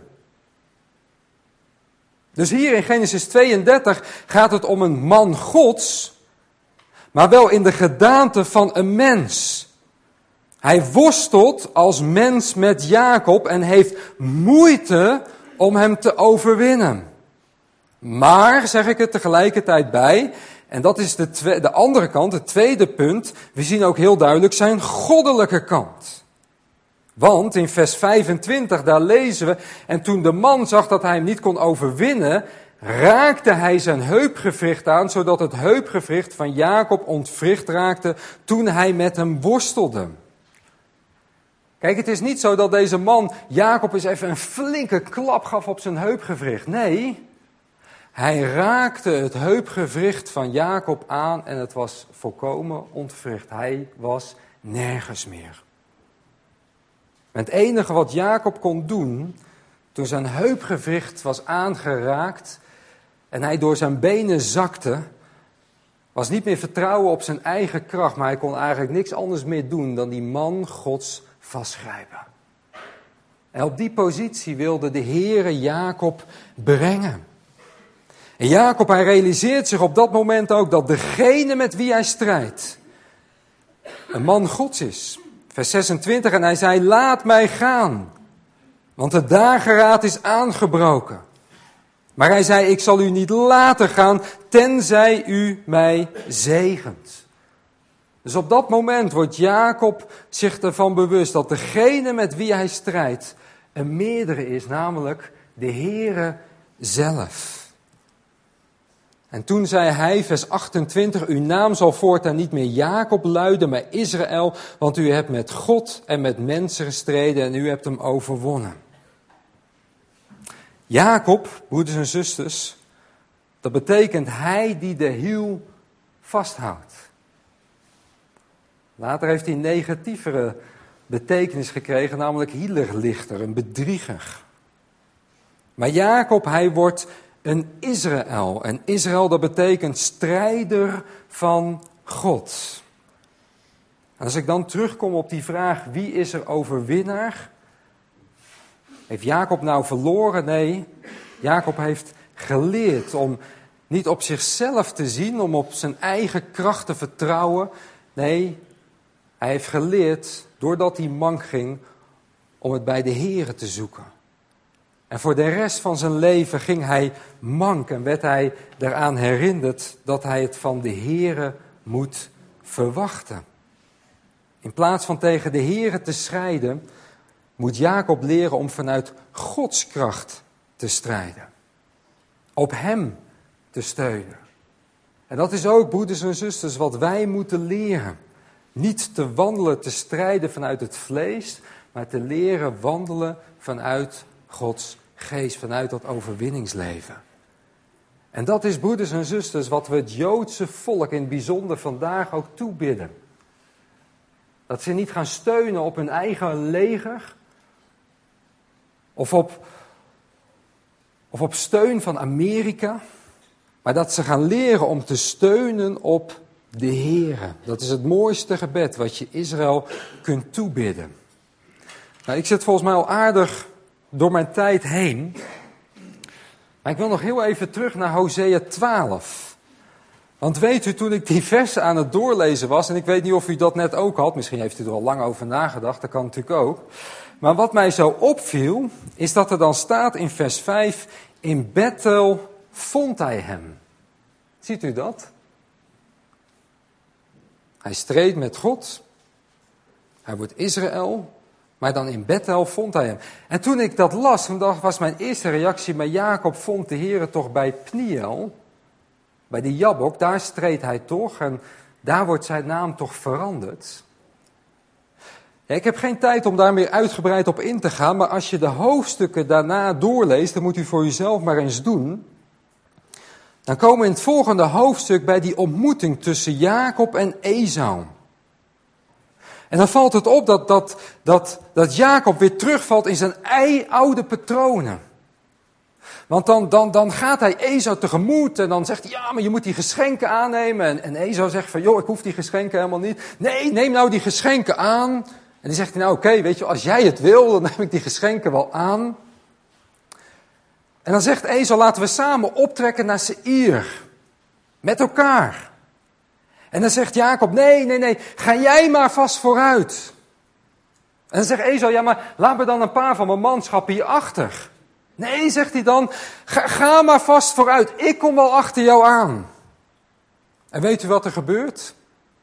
Dus hier in Genesis 32 gaat het om een man Gods, maar wel in de gedaante van een mens. Hij worstelt als mens met Jacob en heeft moeite om hem te overwinnen. Maar, zeg ik er tegelijkertijd bij, en dat is de andere kant, het tweede punt, we zien ook heel duidelijk zijn goddelijke kant. Want in vers 25, daar lezen we, en toen de man zag dat hij hem niet kon overwinnen, raakte hij zijn heupgewricht aan, zodat het heupgewricht van Jacob ontwricht raakte toen hij met hem worstelde. Kijk, het is niet zo dat deze man Jacob eens even een flinke klap gaf op zijn heupgewricht. Nee, hij raakte het heupgewricht van Jacob aan en het was volkomen ontwricht. Hij was nergens meer. Het enige wat Jacob kon doen, toen zijn heupgewricht was aangeraakt en hij door zijn benen zakte, was niet meer vertrouwen op zijn eigen kracht, maar hij kon eigenlijk niks anders meer doen dan die man Gods vastgrijpen. En op die positie wilde de Heere Jacob brengen. En Jacob, hij realiseert zich op dat moment ook dat degene met wie hij strijdt een man Gods is. Vers 26, en hij zei, laat mij gaan, want de dageraad is aangebroken. Maar hij zei, ik zal u niet laten gaan, tenzij u mij zegent. Dus op dat moment wordt Jacob zich ervan bewust dat degene met wie hij strijdt een meerdere is, namelijk de Heere zelf. En toen zei hij, vers 28, uw naam zal voortaan niet meer Jacob luiden, maar Israël, want u hebt met God en met mensen gestreden en u hebt hem overwonnen. Jacob, broeders en zusters, dat betekent hij die de hiel vasthoudt. Later heeft hij een negatievere betekenis gekregen, namelijk hielerlichter, een bedrieger. Maar Jacob, hij wordt een Israël. En Israël, dat betekent strijder van God. En als ik dan terugkom op die vraag, wie is er overwinnaar? Heeft Jacob nou verloren? Nee, Jacob heeft geleerd om niet op zichzelf te zien, om op zijn eigen kracht te vertrouwen. Nee, hij heeft geleerd, doordat hij mank ging, om het bij de Heere te zoeken. En voor de rest van zijn leven ging hij mank en werd hij eraan herinnerd dat hij het van de Heere moet verwachten. In plaats van tegen de Heere te strijden, moet Jacob leren om vanuit Gods kracht te strijden. Op hem te steunen. En dat is ook, broeders en zusters, wat wij moeten leren. Niet te wandelen, te strijden vanuit het vlees, maar te leren wandelen vanuit Gods geest, vanuit dat overwinningsleven. En dat is, broeders en zusters, wat we het Joodse volk in het bijzonder vandaag ook toebidden. Dat ze niet gaan steunen op hun eigen leger, of op steun van Amerika, maar dat ze gaan leren om te steunen op de Heere. Dat is het mooiste gebed wat je Israël kunt toebidden. Nou, ik zit volgens mij al aardig door mijn tijd heen. Maar ik wil nog heel even terug naar Hosea 12. Want weet u, toen ik die versen aan het doorlezen was, en ik weet niet of u dat net ook had, misschien heeft u er al lang over nagedacht, dat kan natuurlijk ook. Maar wat mij zo opviel, is dat er dan staat in vers 5, in Bethel vond hij hem. Ziet u dat? Hij streed met God, hij wordt Israël, maar dan in Bethel vond hij hem. En toen ik dat las, was mijn eerste reactie, maar Jacob vond de Heere toch bij Pniel, bij die Jabbok, daar streed hij toch en daar wordt zijn naam toch veranderd. Ja, ik heb geen tijd om daar meer uitgebreid op in te gaan, maar als je de hoofdstukken daarna doorleest, dan moet u voor uzelf maar eens doen. Dan komen we in het volgende hoofdstuk bij die ontmoeting tussen Jacob en Esau. En dan valt het op dat Jacob weer terugvalt in zijn oude patronen. Want dan gaat hij Esau tegemoet en dan zegt hij, ja, maar je moet die geschenken aannemen. En Esau zegt van, joh, ik hoef die geschenken helemaal niet. Nee, neem nou die geschenken aan. En dan zegt hij, nou oké, weet je, als jij het wil, dan neem ik die geschenken wel aan. En dan zegt Esau, laten we samen optrekken naar Seir. Met elkaar. En dan zegt Jacob, nee, ga jij maar vast vooruit. En dan zegt Esau, ja, maar laat me dan een paar van mijn manschap hier achter. Nee, zegt hij dan, ga maar vast vooruit, ik kom wel achter jou aan. En weet u wat er gebeurt?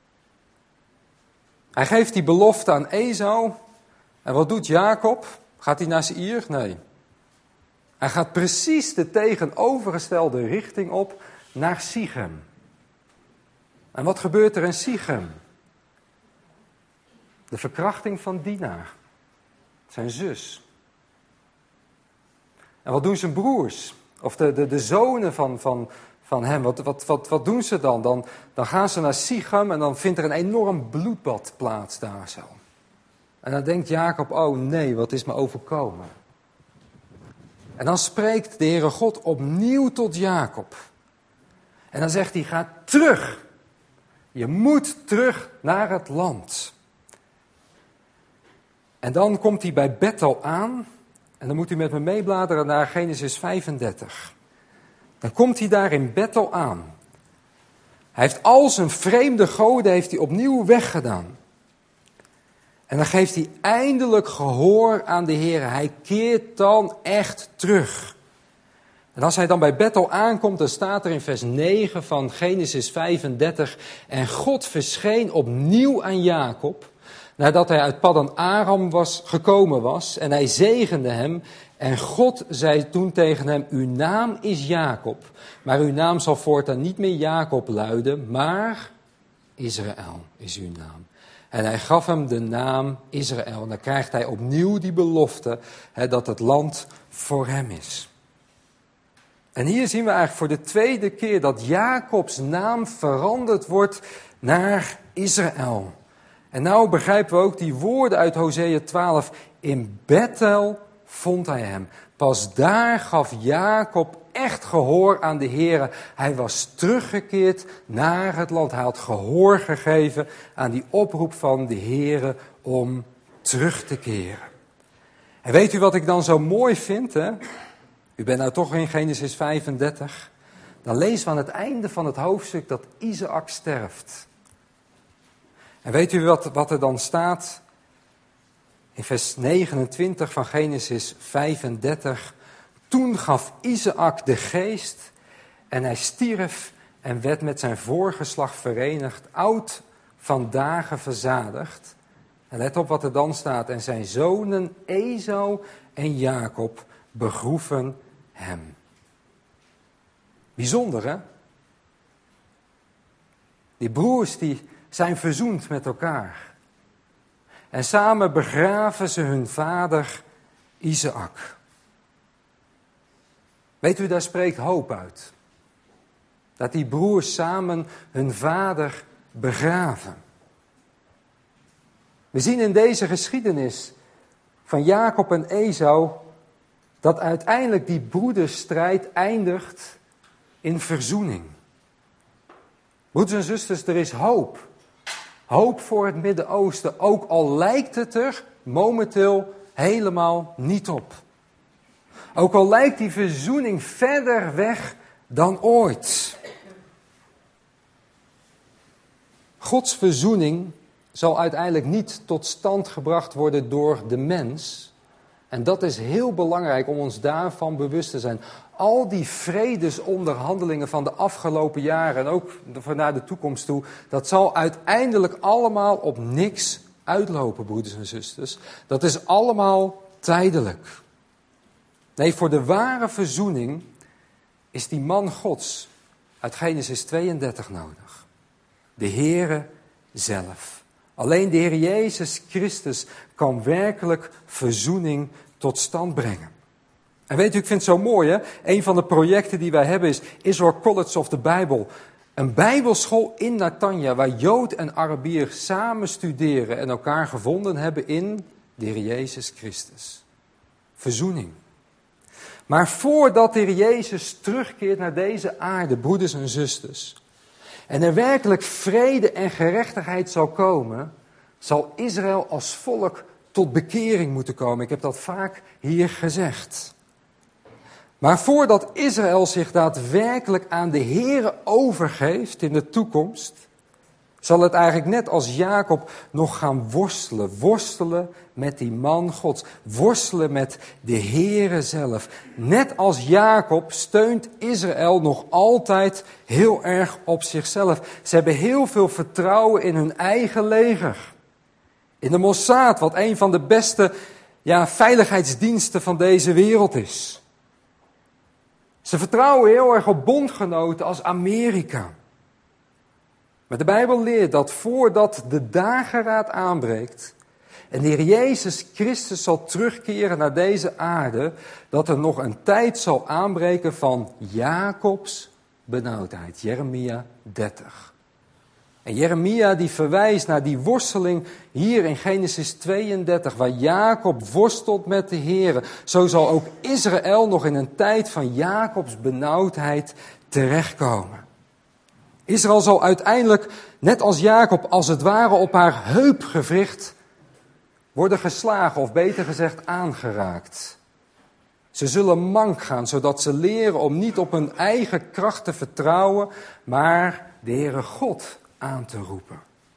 Hij geeft die belofte aan Esau. En wat doet Jacob? Gaat hij naar Seir? Nee. Hij gaat precies de tegenovergestelde richting op naar Sichem. En wat gebeurt er in Sichem? De verkrachting van Dina, zijn zus. En wat doen zijn broers? Of de zonen van hem, wat doen ze dan? Dan gaan ze naar Sichem en dan vindt er een enorm bloedbad plaats daar zo. En dan denkt Jacob, oh nee, wat is me overkomen? En dan spreekt de Heere God opnieuw tot Jacob. En dan zegt hij, ga terug. Je moet terug naar het land. En dan komt hij bij Bethel aan. En dan moet u met me meebladeren naar Genesis 35. Dan komt hij daar in Bethel aan. Hij heeft al zijn vreemde goden heeft hij opnieuw weggedaan. En dan geeft hij eindelijk gehoor aan de Heer. Hij keert dan echt terug. En als hij dan bij Bethel aankomt, dan staat er in vers 9 van Genesis 35. En God verscheen opnieuw aan Jacob, nadat hij uit Paddan Aram gekomen was. En hij zegende hem. En God zei toen tegen hem, uw naam is Jacob. Maar uw naam zal voortaan niet meer Jacob luiden, maar Israël is uw naam. En hij gaf hem de naam Israël. En dan krijgt hij opnieuw die belofte dat het land voor hem is. En hier zien we eigenlijk voor de tweede keer dat Jacobs naam veranderd wordt naar Israël. En nou begrijpen we ook die woorden uit Hosea 12. In Bethel vond hij hem. Pas daar gaf Jacob echt gehoor aan de Heere. Hij was teruggekeerd naar het land. Hij had gehoor gegeven aan die oproep van de Heere om terug te keren. En weet u wat ik dan zo mooi vind? Hè? U bent nou toch in Genesis 35. Dan lezen we aan het einde van het hoofdstuk dat Isaac sterft. En weet u wat er dan staat? In vers 29 van Genesis 35. Toen gaf Isaac de geest en hij stierf en werd met zijn voorgeslacht verenigd, oud van dagen verzadigd. En let op wat er dan staat. En zijn zonen Esau en Jacob begroeven hem. Bijzonder, hè? Die broers die zijn verzoend met elkaar. En samen begraven ze hun vader Isaac. Weet u, daar spreekt hoop uit. Dat die broers samen hun vader begraven. We zien in deze geschiedenis van Jacob en Esau dat uiteindelijk die broedersstrijd eindigt in verzoening. Broeders en zusters, er is hoop. Hoop voor het Midden-Oosten, ook al lijkt het er momenteel helemaal niet op. Ook al lijkt die verzoening verder weg dan ooit. Gods verzoening zal uiteindelijk niet tot stand gebracht worden door de mens. En dat is heel belangrijk om ons daarvan bewust te zijn. Al die vredesonderhandelingen van de afgelopen jaren en ook naar de toekomst toe, dat zal uiteindelijk allemaal op niks uitlopen, broeders en zusters. Dat is allemaal tijdelijk. Nee, voor de ware verzoening is die man Gods uit Genesis 32 nodig. De Heere zelf. Alleen de Heer Jezus Christus kan werkelijk verzoening tot stand brengen. En weet u, ik vind het zo mooi, hè? Een van de projecten die wij hebben is Israel College of the Bible. Een bijbelschool in Netanya waar Jood en Arabier samen studeren en elkaar gevonden hebben in de Heer Jezus Christus. Verzoening. Maar voordat de Heer Jezus terugkeert naar deze aarde, broeders en zusters, en er werkelijk vrede en gerechtigheid zal komen, zal Israël als volk tot bekering moeten komen. Ik heb dat vaak hier gezegd. Maar voordat Israël zich daadwerkelijk aan de Heere overgeeft in de toekomst, zal het eigenlijk net als Jacob nog gaan worstelen. Worstelen met die man Gods. Worstelen met de Heere zelf. Net als Jacob steunt Israël nog altijd heel erg op zichzelf. Ze hebben heel veel vertrouwen in hun eigen leger. In de Mossad, wat een van de beste veiligheidsdiensten van deze wereld is. Ze vertrouwen heel erg op bondgenoten als Amerika. Maar de Bijbel leert dat voordat de dageraad aanbreekt en de Heer Jezus Christus zal terugkeren naar deze aarde, dat er nog een tijd zal aanbreken van Jacobs benauwdheid. Jeremia 30. En Jeremia die verwijst naar die worsteling hier in Genesis 32, waar Jacob worstelt met de Heere. Zo zal ook Israël nog in een tijd van Jacobs benauwdheid terechtkomen. Israël zal uiteindelijk, net als Jacob, als het ware op haar heupgewricht worden geslagen, of beter gezegd aangeraakt. Ze zullen mank gaan, zodat ze leren om niet op hun eigen kracht te vertrouwen, maar de Heere God aan te roepen.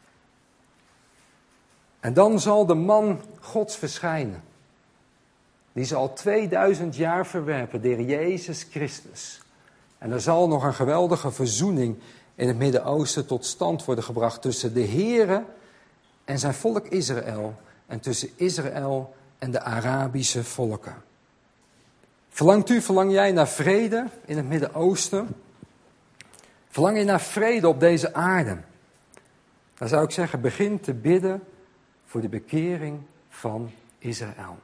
En dan zal de man Gods verschijnen. Die zal 2000 jaar verwerpen, de Heer Jezus Christus. En er zal nog een geweldige verzoening in het Midden-Oosten tot stand worden gebracht tussen de Heere en zijn volk Israël en tussen Israël en de Arabische volken. Verlang jij naar vrede in het Midden-Oosten? Verlang je naar vrede op deze aarde? Dan zou ik zeggen, begin te bidden voor de bekering van Israël.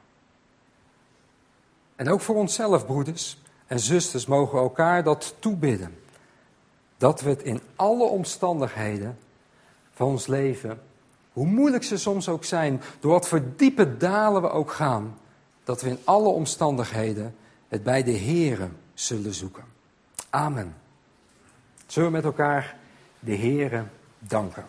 En ook voor onszelf, broeders en zusters, mogen we elkaar dat toebidden. Dat we het in alle omstandigheden van ons leven, hoe moeilijk ze soms ook zijn, door wat voor diepe dalen we ook gaan, dat we in alle omstandigheden het bij de Heere zullen zoeken. Amen. Zullen we met elkaar de Heere danken.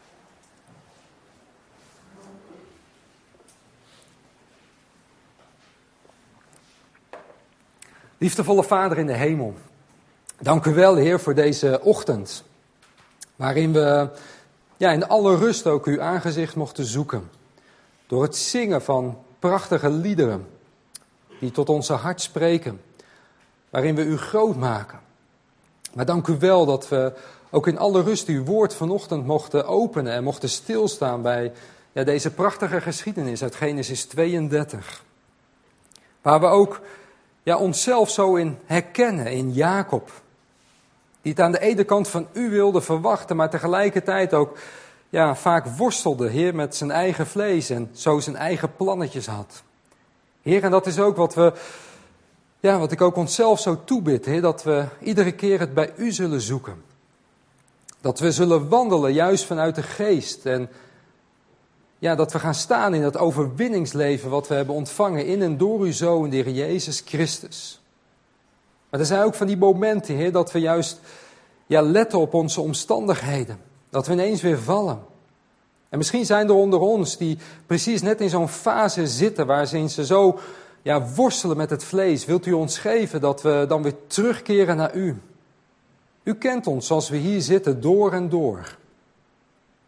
Liefdevolle Vader in de hemel, dank u wel, Heer, voor deze ochtend, waarin we in alle rust ook uw aangezicht mochten zoeken. Door het zingen van prachtige liederen die tot onze hart spreken, waarin we u groot maken. Maar dank u wel dat we ook in alle rust uw woord vanochtend mochten openen en mochten stilstaan bij deze prachtige geschiedenis uit Genesis 32. Waar we ook onszelf zo in herkennen, in Jacob. Die het aan de ene kant van u wilde verwachten, maar tegelijkertijd ook vaak worstelde, Heer, met zijn eigen vlees en zo zijn eigen plannetjes had. Heer, en dat is ook wat ik ook onszelf zo toebid, Heer, dat we iedere keer het bij u zullen zoeken. Dat we zullen wandelen juist vanuit de geest en dat we gaan staan in dat overwinningsleven wat we hebben ontvangen in en door uw Zoon, de Heer Jezus Christus. Maar er zijn ook van die momenten, Heer, dat we juist letten op onze omstandigheden. Dat we ineens weer vallen. En misschien zijn er onder ons die precies net in zo'n fase zitten waarin ze zo worstelen met het vlees. Wilt u ons geven dat we dan weer terugkeren naar u? U kent ons zoals we hier zitten door en door.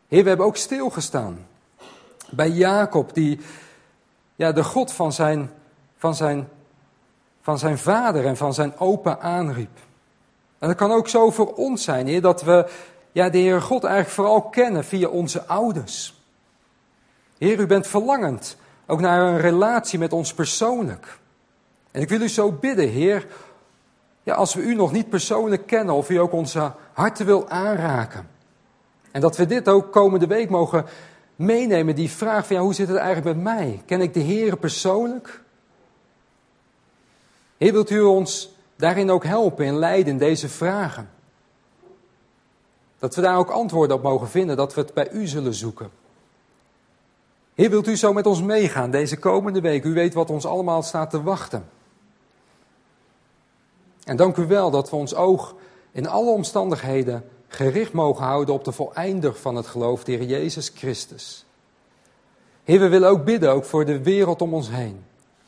Heer, we hebben ook stilgestaan bij Jacob, die de God van zijn vader en van zijn opa aanriep. En dat kan ook zo voor ons zijn, Heer, dat we de Heer God eigenlijk vooral kennen via onze ouders. Heer, u bent verlangend ook naar een relatie met ons persoonlijk. En ik wil u zo bidden, Heer, als we u nog niet persoonlijk kennen of u ook onze harten wil aanraken. En dat we dit ook komende week mogen meenemen, die vraag van hoe zit het eigenlijk met mij? Ken ik de Heer persoonlijk? Heer, wilt u ons daarin ook helpen en leiden in deze vragen? Dat we daar ook antwoorden op mogen vinden, dat we het bij u zullen zoeken. Heer, wilt u zo met ons meegaan deze komende week? U weet wat ons allemaal staat te wachten. En dank u wel dat we ons oog in alle omstandigheden gericht mogen houden op de voleinder van het geloof, de Heer Jezus Christus. Heer, we willen ook bidden, ook voor de wereld om ons heen.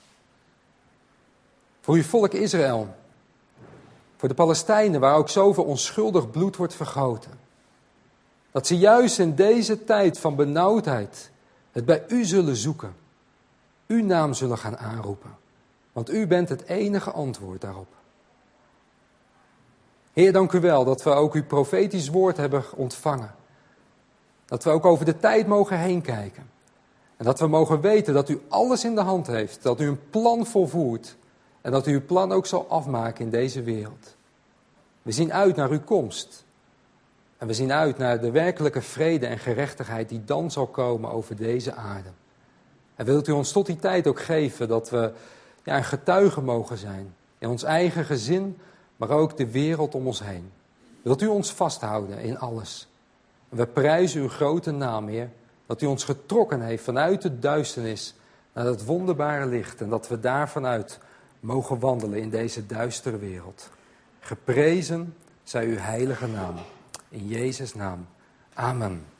Voor uw volk Israël. Voor de Palestijnen, waar ook zoveel onschuldig bloed wordt vergoten. Dat ze juist in deze tijd van benauwdheid het bij u zullen zoeken. Uw naam zullen gaan aanroepen. Want u bent het enige antwoord daarop. Heer, dank u wel dat we ook uw profetisch woord hebben ontvangen. Dat we ook over de tijd mogen heen kijken. En dat we mogen weten dat u alles in de hand heeft. Dat u een plan volvoert. En dat u uw plan ook zal afmaken in deze wereld. We zien uit naar uw komst. En we zien uit naar de werkelijke vrede en gerechtigheid die dan zal komen over deze aarde. En wilt u ons tot die tijd ook geven dat we een getuige mogen zijn. In ons eigen gezin, maar ook de wereld om ons heen. Wilt u ons vasthouden in alles. En we prijzen uw grote naam, Heer. Dat u ons getrokken heeft vanuit de duisternis naar het wonderbare licht. En dat we daar vanuit mogen wandelen in deze duistere wereld. Geprezen zij uw heilige naam. In Jezus' naam. Amen.